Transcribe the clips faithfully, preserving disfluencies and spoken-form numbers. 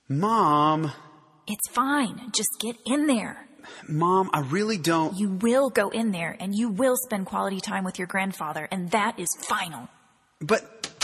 Mom. It's fine. Just get in there. Mom, I really don't... You will go in there, and you will spend quality time with your grandfather, and that is final. But...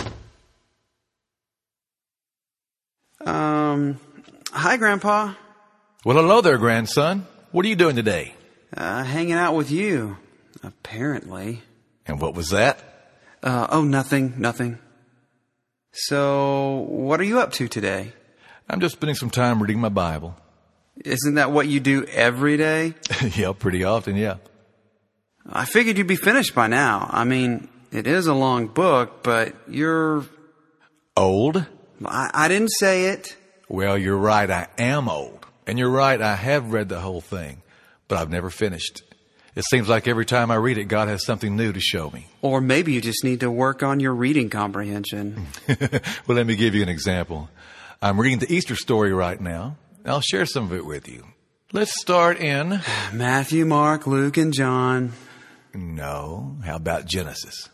Um... Hi, Grandpa. Well, hello there, grandson. What are you doing today? Uh, hanging out with you, apparently. And what was that? Uh, oh, nothing, nothing. So, what are you up to today? I'm just spending some time reading my Bible. Isn't that what you do every day? Yeah, pretty often, yeah. I figured you'd be finished by now. I mean, it is a long book, but you're... Old? I, I didn't say it. Well, you're right, I am old. And you're right, I have read the whole thing, but I've never finished. It seems like every time I read it, God has something new to show me. Or maybe you just need to work on your reading comprehension. Well, let me give you an example. I'm reading the Easter story right now. I'll share some of it with you. Let's start in... Matthew, Mark, Luke, and John. No, how about Genesis?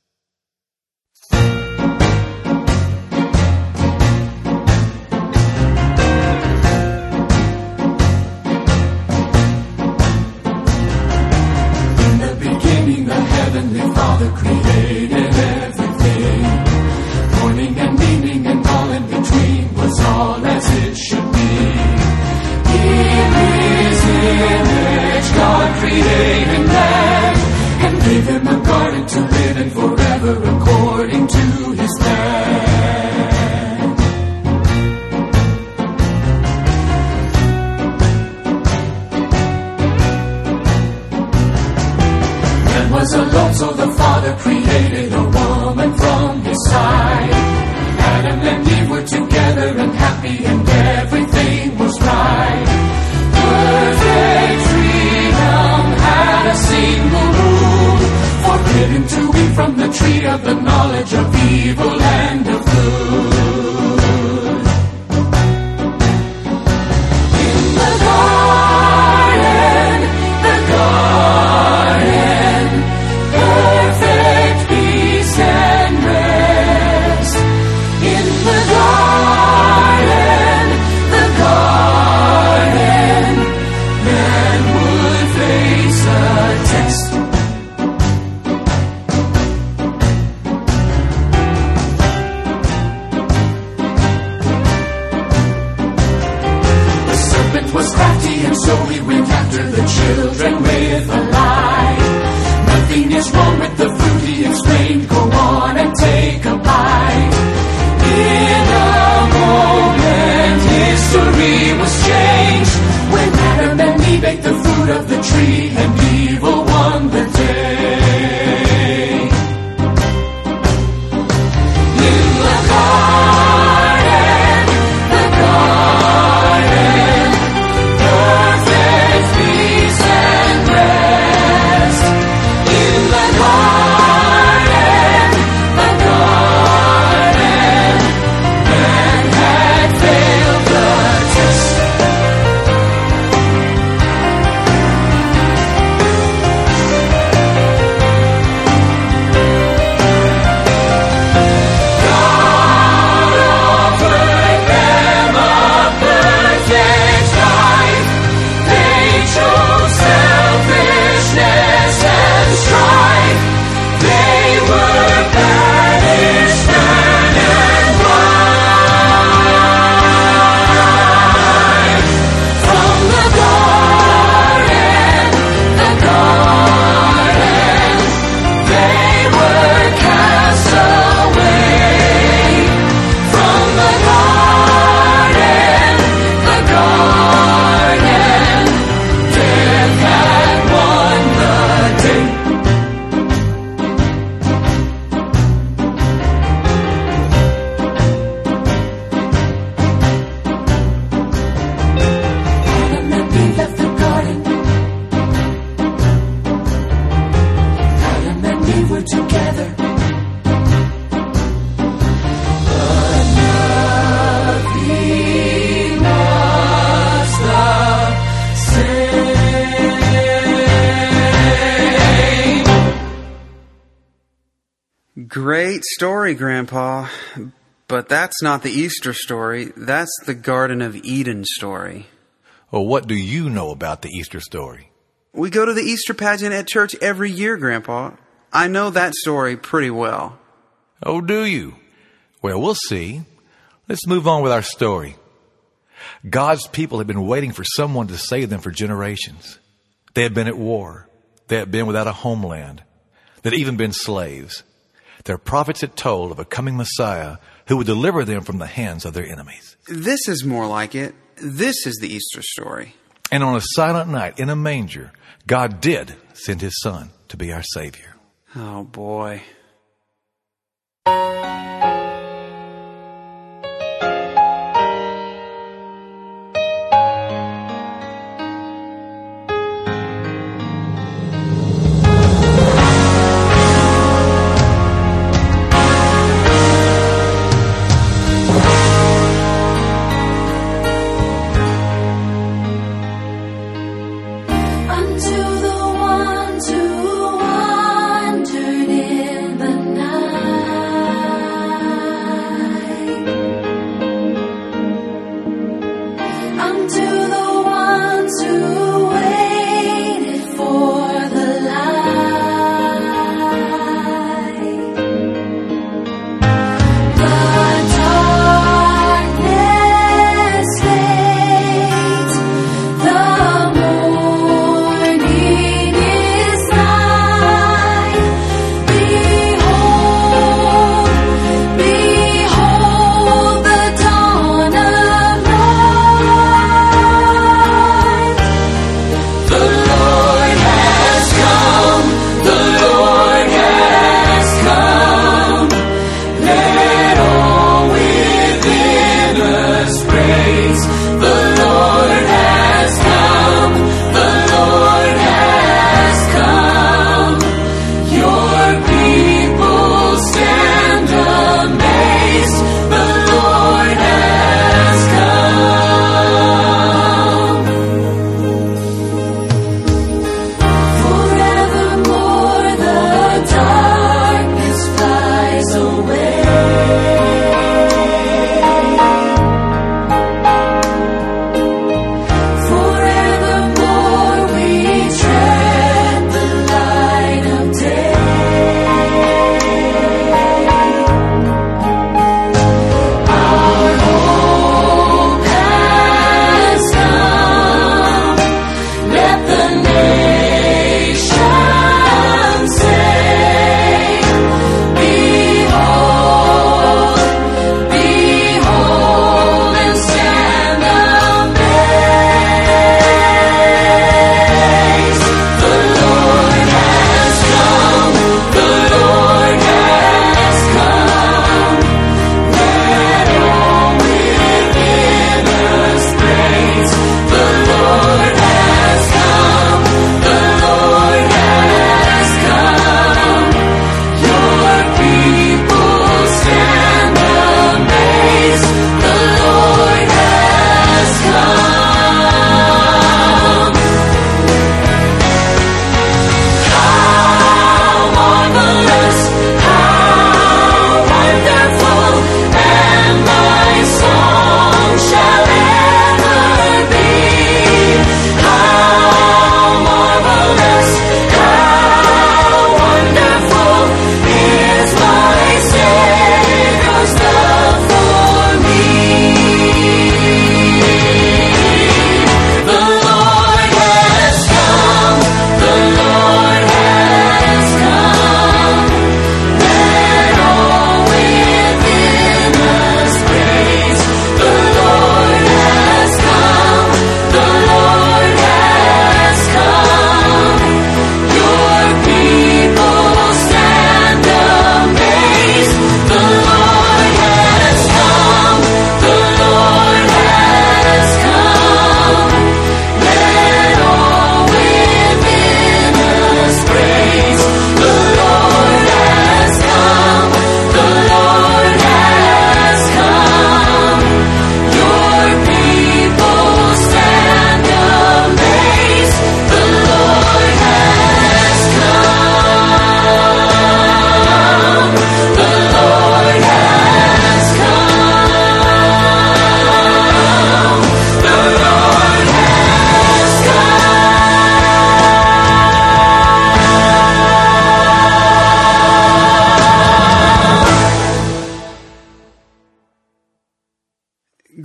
Heavenly Father created everything. Morning and evening and all in between was all as it should be. In His image God created man and gave him a garden to live in forever according to His plan. Man was alone, so the Father created a woman from His side. Adam and Eve were together and happy, and everything was right. Perfect freedom had a single rule: forbidden to eat from the tree of the knowledge of evil and of good. In the garden, the garden, perfect peace and rest. In the garden, the garden, man would face a test. The serpent was crafty, and so he went after the children with a lie. Nothing is wrong with the fruit, he explained. Go on and take a bite. In a moment, history was changed when Adam and Eve ate the fruit of the tree, and evil won the day. In the garden, the garden, perfect peace and rest. In the garden, the garden, man had failed the test. God offered them a perfect life. They chose selfishness and strife. They were banished, man and wife. From the garden, the garden, they were cast away. From the garden, the garden, death had won the day. Adam and Eve left the garden. Adam and Eve were together. But nothing was the same. Great story, Grandpa. But that's not the Easter story. That's the Garden of Eden story. Well, what do you know about the Easter story? We go to the Easter pageant at church every year, Grandpa. I know that story pretty well. Oh, do you? Well, we'll see. Let's move on with our story. God's people had been waiting for someone to save them for generations. They had been at war. They had been without a homeland. They had even been slaves. Their prophets had told of a coming Messiah who would deliver them from the hands of their enemies. This is more like it. This is the Easter story. And on a silent night in a manger, God did send his son to be our Savior. Oh, boy. Unto the ones who wandered in the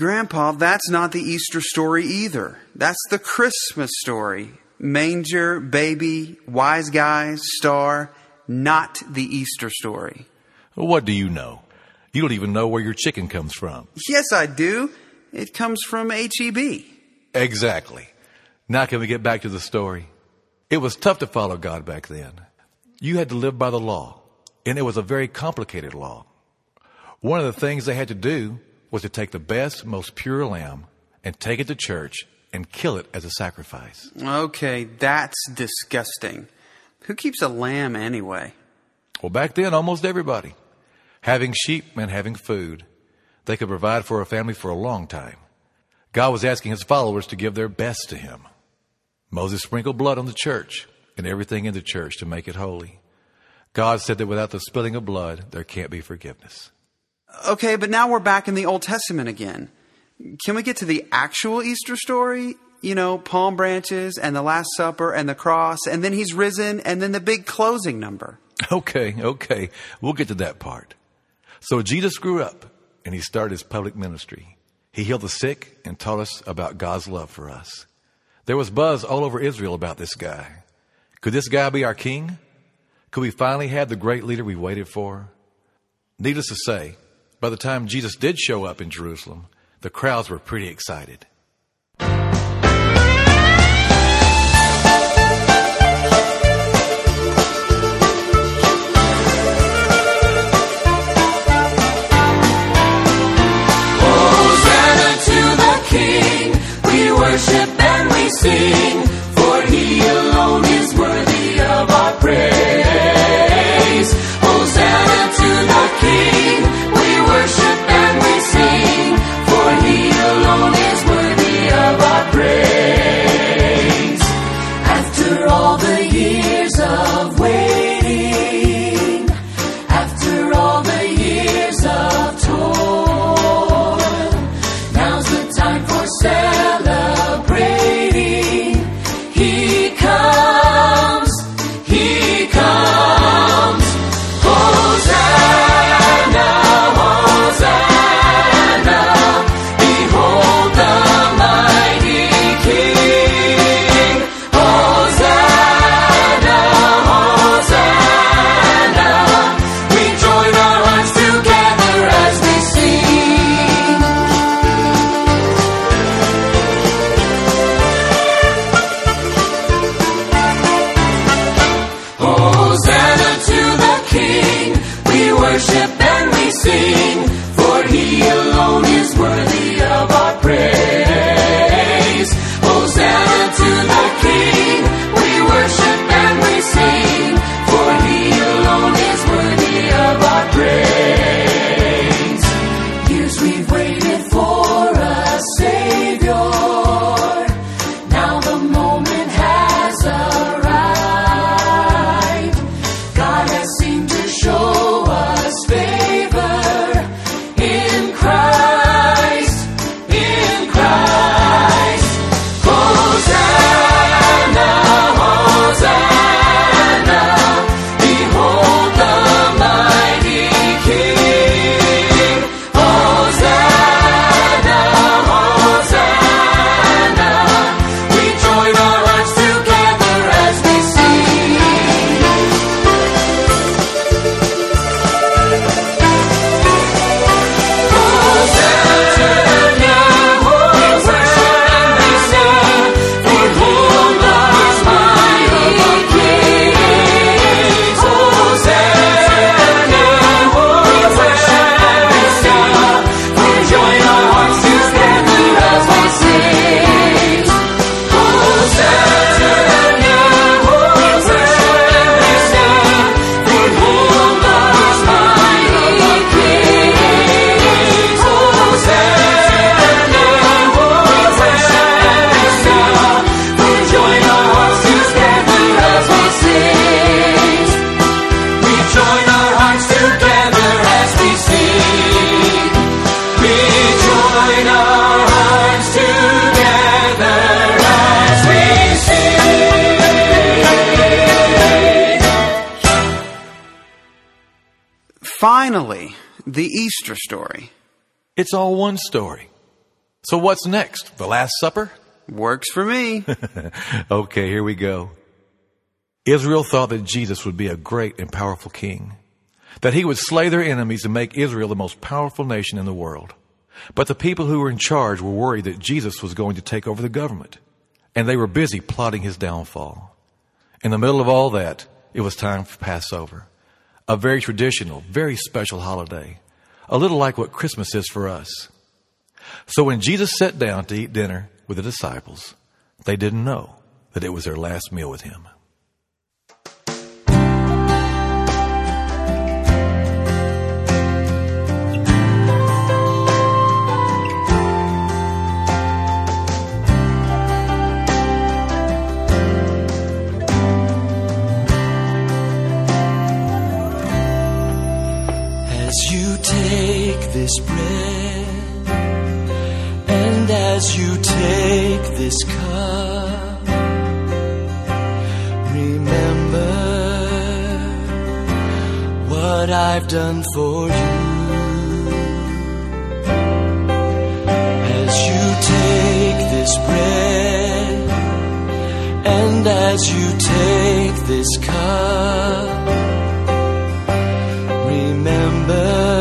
Grandpa, that's not the Easter story either. That's the Christmas story. Manger, baby, wise guys, star, not the Easter story. What do you know? You don't even know where your chicken comes from. Yes, I do. It comes from H E B. Exactly. Now can we get back to the story? It was tough to follow God back then. You had to live by the law, and it was a very complicated law. One of the things they had to do was to take the best, most pure lamb and take it to church and kill it as a sacrifice. Okay, that's disgusting. Who keeps a lamb anyway? Well, back then, almost everybody. Having sheep meant having food. They could provide for a family for a long time. God was asking his followers to give their best to him. Moses sprinkled blood on the church and everything in the church to make it holy. God said that without the spilling of blood, there can't be forgiveness. Okay, but now we're back in the Old Testament again. Can we get to the actual Easter story? You know, palm branches and the Last Supper and the cross, and then he's risen, and then the big closing number. Okay, okay. We'll get to that part. So Jesus grew up, and he started his public ministry. He healed the sick and taught us about God's love for us. There was buzz all over Israel about this guy. Could this guy be our king? Could we finally have the great leader we waited for? Needless to say, by the time Jesus did show up in Jerusalem, the crowds were pretty excited. Worship and we sing, for he alone is worthy of our praise. Hosanna to the King. We worship and we sing, for he alone is worthy of our praise. After all the years of waiting, after all the years of toil, now's the time for celebration. Finally, the Easter story. It's all one story. So what's next? The Last Supper? Works for me. Okay, here we go. Israel thought that Jesus would be a great and powerful king, that he would slay their enemies and make Israel the most powerful nation in the world. But the people who were in charge were worried that Jesus was going to take over the government, and they were busy plotting his downfall. In the middle of all that, it was time for Passover, a very traditional, very special holiday, a little like what Christmas is for us. So when Jesus sat down to eat dinner with the disciples, they didn't know that it was their last meal with him. This bread, and as you take this cup, remember what I've done for you. As you take this bread, and as you take this cup, remember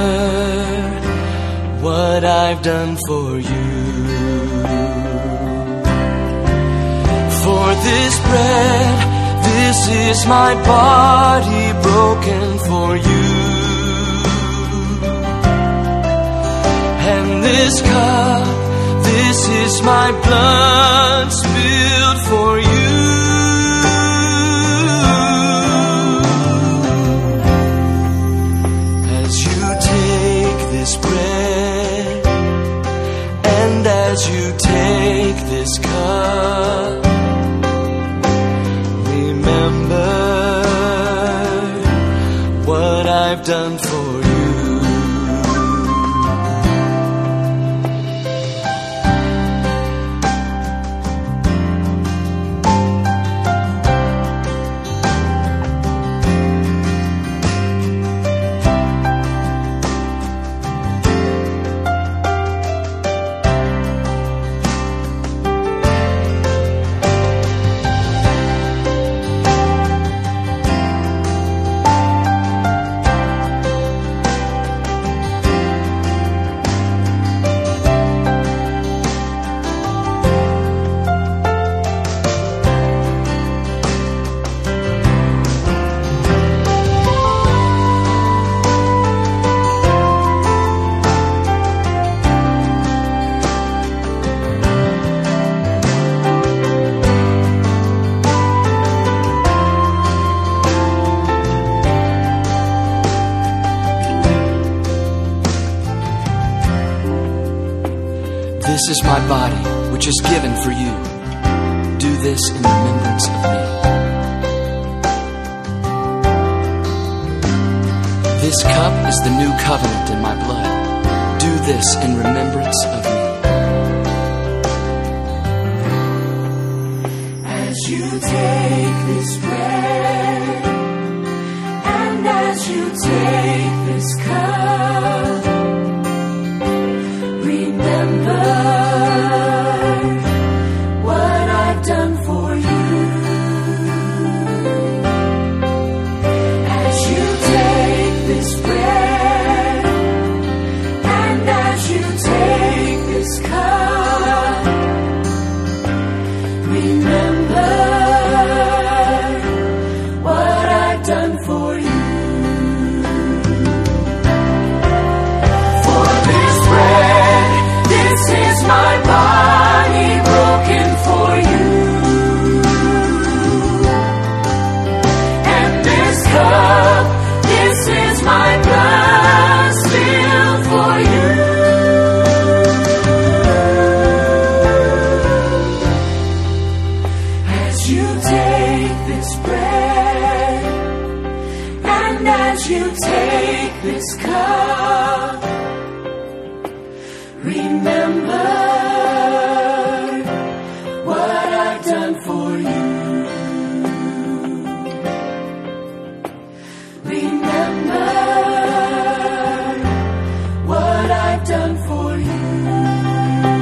what I've done for you. For this bread, this is my body broken for you, and this cup, this is my blood spilled for you. As you take this bread, and as you take this cup, remember what I've done for you. This is my body, which is given for you. Do this in remembrance of me. This cup is the new covenant in my blood. Do this in remembrance of me. As you take this bread, and as you take this cup, remember what I've done for you. As you take this bread, and as you take this cup, remember what I've done for you. For this bread, this is my body broken for you, and this cup, this is my blood spilled for you. As you take this bread, and as you take this cup, remember what I've done for you. Remember what I've done for you.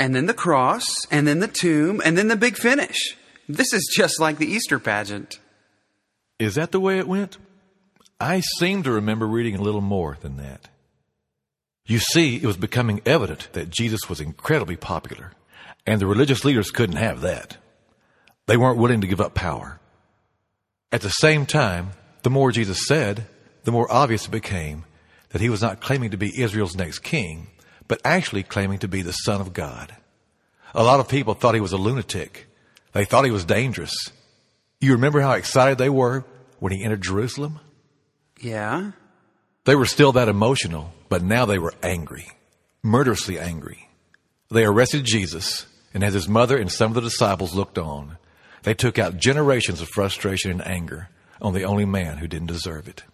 and then the cross, and then the tomb, and then the big finish. This is just like the Easter pageant. Is that the way it went? I seem to remember reading a little more than that. You see, it was becoming evident that Jesus was incredibly popular, and the religious leaders couldn't have that. They weren't willing to give up power. At the same time, the more Jesus said, the more obvious it became that he was not claiming to be Israel's next king, but actually claiming to be the Son of God. A lot of people thought he was a lunatic. They thought he was dangerous. You remember how excited they were when he entered Jerusalem? Yeah. They were still that emotional, but now they were angry, murderously angry. They arrested Jesus, and as his mother and some of the disciples looked on, they took out generations of frustration and anger on the only man who didn't deserve it.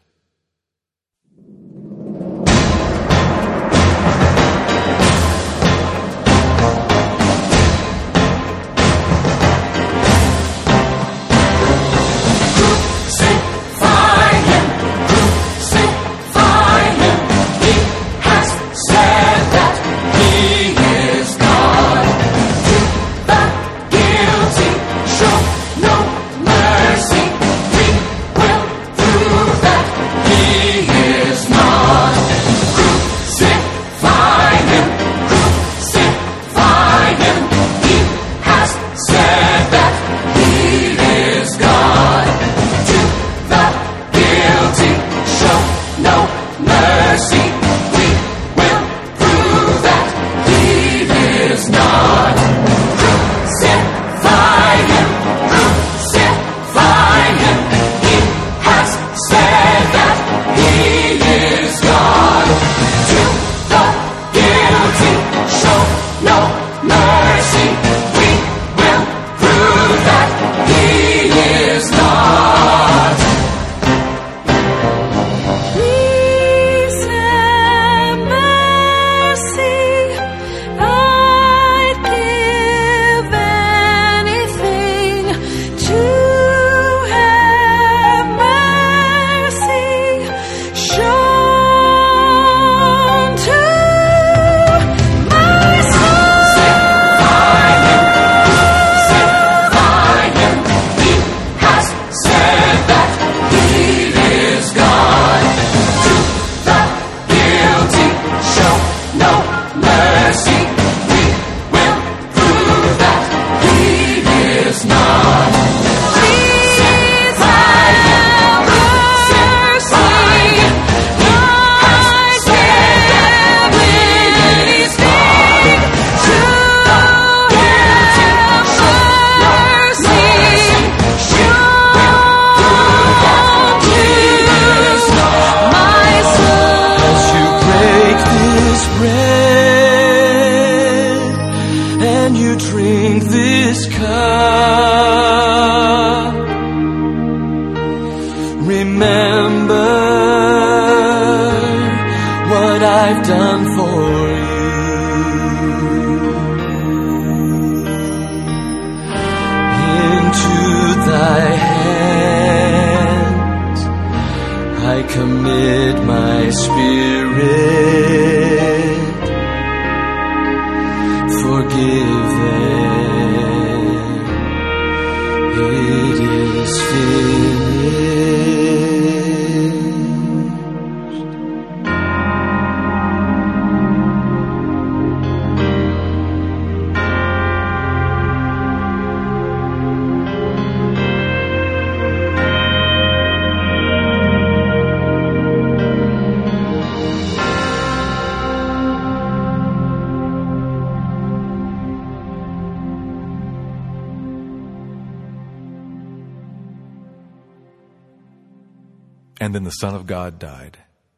And then the Son of God died.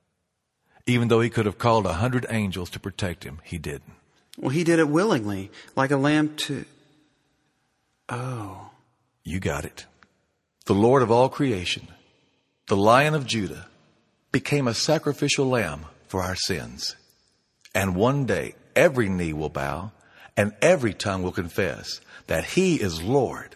Even though he could have called a hundred angels to protect him, he didn't. Well, he did it willingly, like a lamb to... Oh. You got it. The Lord of all creation, the Lion of Judah, became a sacrificial lamb for our sins. And one day, every knee will bow, and every tongue will confess that he is Lord.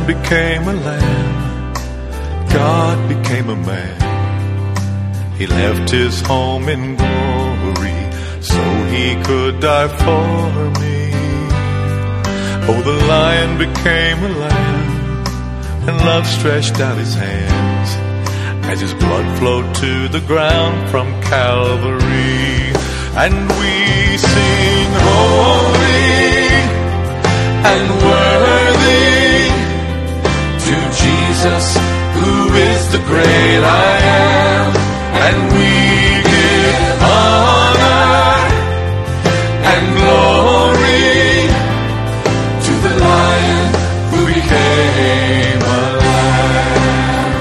Lion became a lamb. God became a man. He left his home in glory so he could die for me. Oh, the Lion became a lamb, and love stretched out his hands as his blood flowed to the ground from Calvary. And we sing, holy and worthy to Jesus, who is the great I am. And we give honor and glory to the Lion who became a lamb.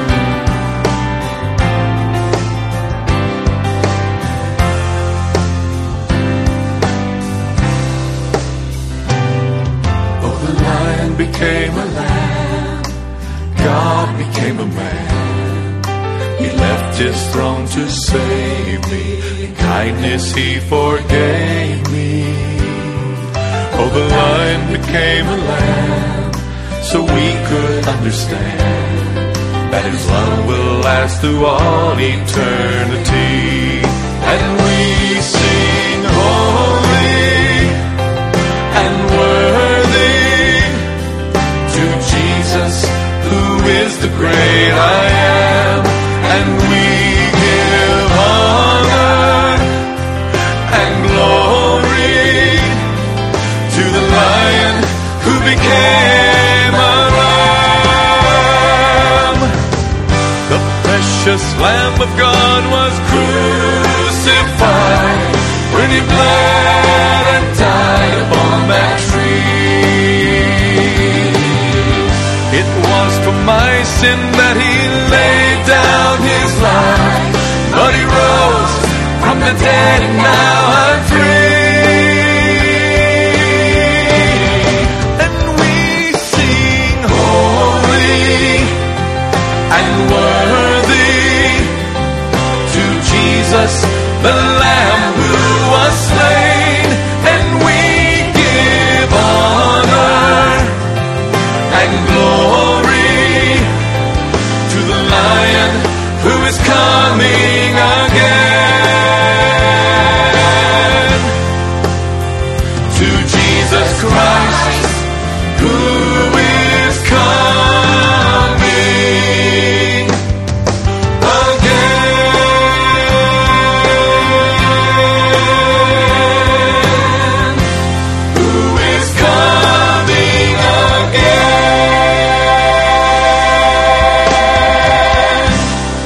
Oh, the Lion became a lamb. God became a man. He left his throne to save me. In kindness he forgave me. Oh, the Lion became a lamb so we could understand that his love will last through all eternity. And we sing, holy and worthy to Jesus, who is the great I am. And we give honor and glory to the Lion who became a lamb. The precious Lamb of God was crucified when he bled and died upon that tree. It was for my sin that he laid down his life, but he rose from the dead and now I'm free. And we sing, holy and worthy to Jesus, the Lamb who was slain. And we give honor and glory to the Lion who is coming again. To Jesus Christ, who is coming again. Who is coming again.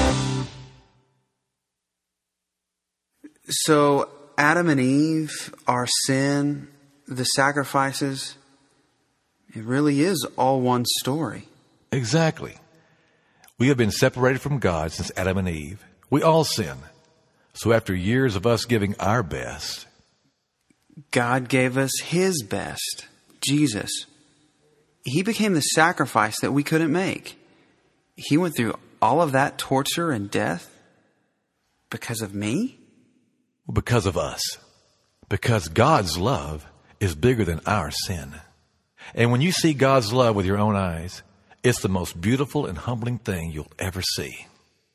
So Adam and Eve, our sin, the sacrifices, it really is all one story. Exactly. We have been separated from God since Adam and Eve. We all sin. So after years of us giving our best, God gave us his best, Jesus. He became the sacrifice that we couldn't make. He went through all of that torture and death because of me? because of us. Because God's love is bigger than our sin. And when you see God's love with your own eyes, it's the most beautiful and humbling thing you'll ever see.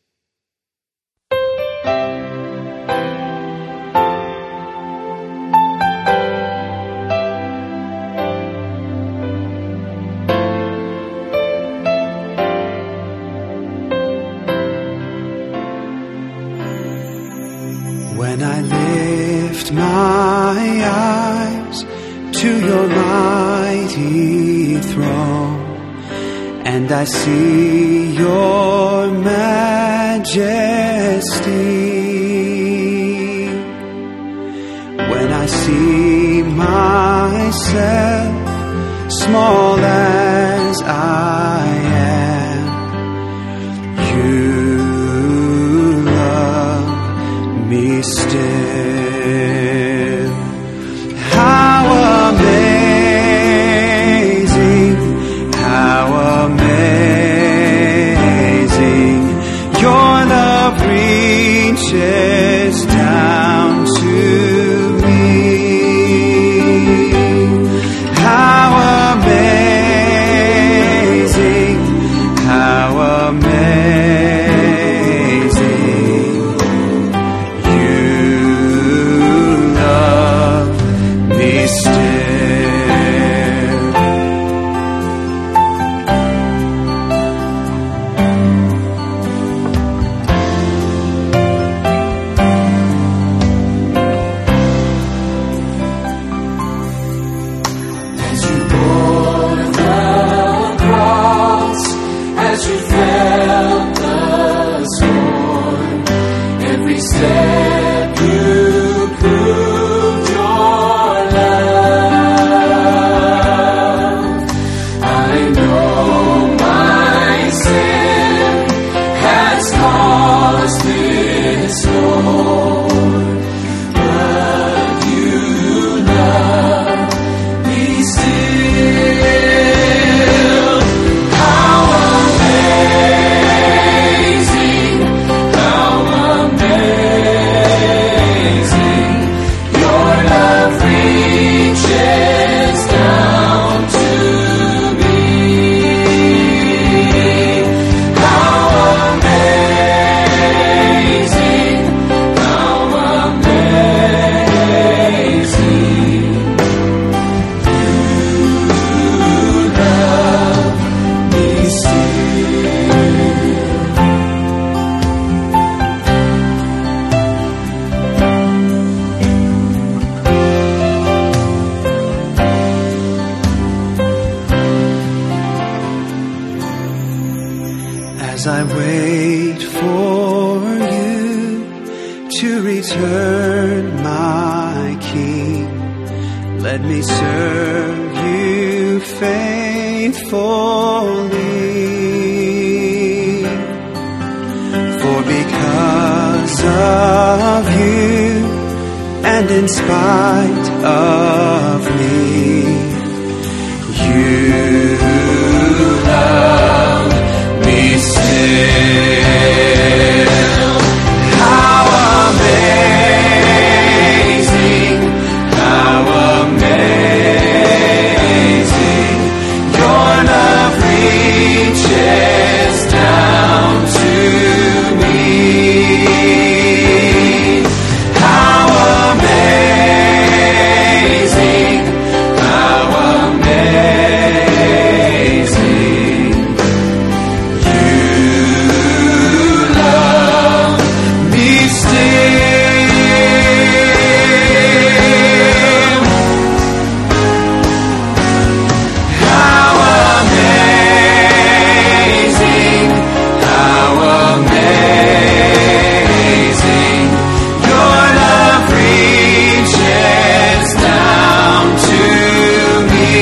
When I lift my eyes to your mighty throne, and I see your majesty, when I see myself small as I am, you love me still. How amazing, how amazing, your love reaches down to me. How amazing, As I wait for you to return, my King, let me serve you faithfully. For because of you and in spite of me, you love me still. How amazing, how amazing, your love reaches down to me. How amazing, how amazing, you love me still. How amazing, how amazing, your love reaches down to me.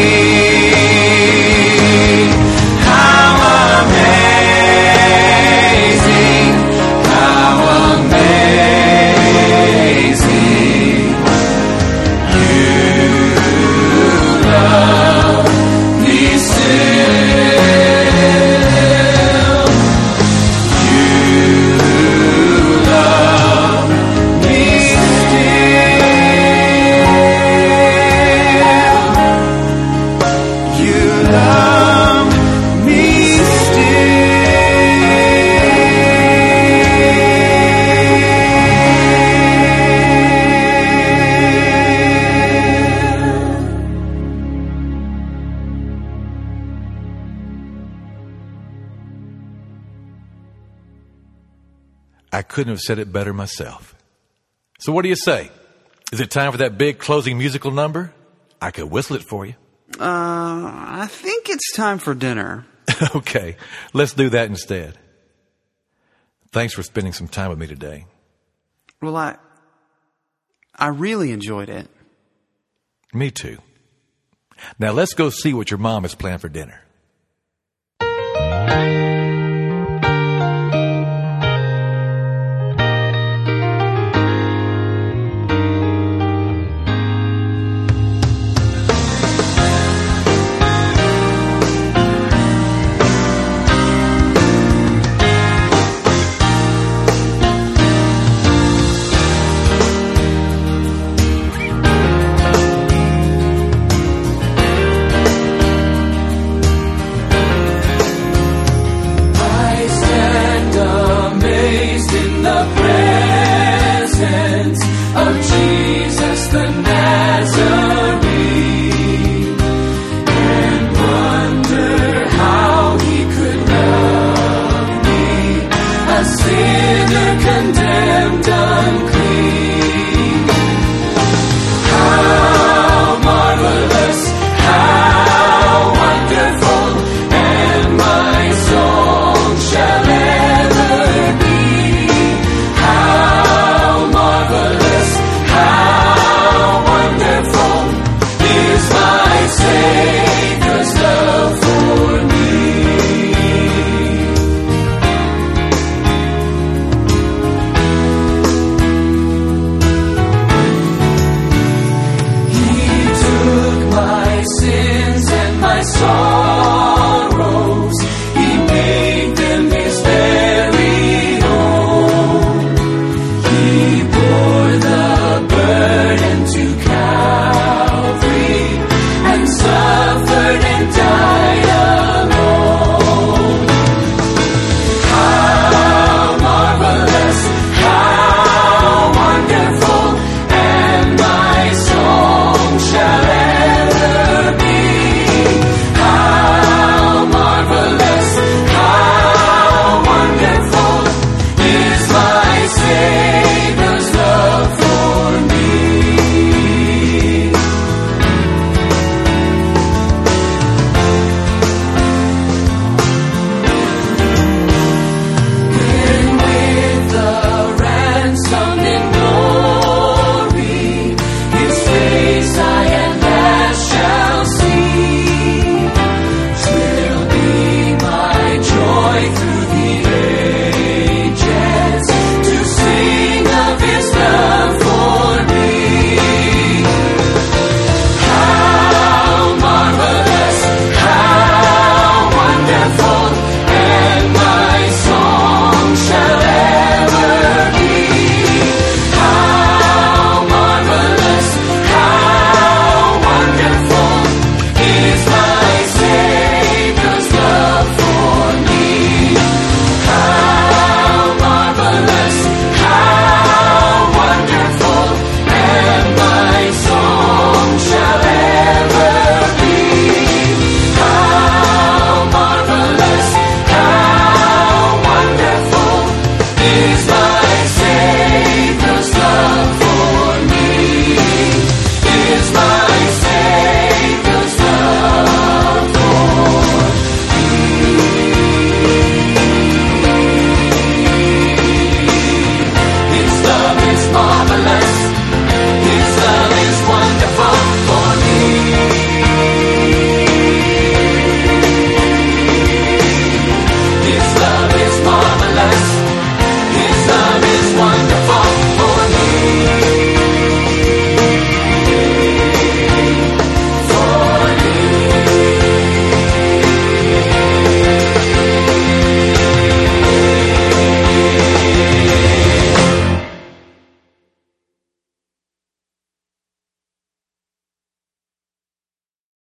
How amazing, how amazing, you love me still. You love me still. You love me I couldn't have said it better myself. So what do you say? Is it time for that big closing musical number? I could whistle it for you. Uh, I think it's time for dinner. Okay, let's do that instead. Thanks for spending some time with me today. Well, I, I really enjoyed it. Me too. Now let's go see what your mom has planned for dinner.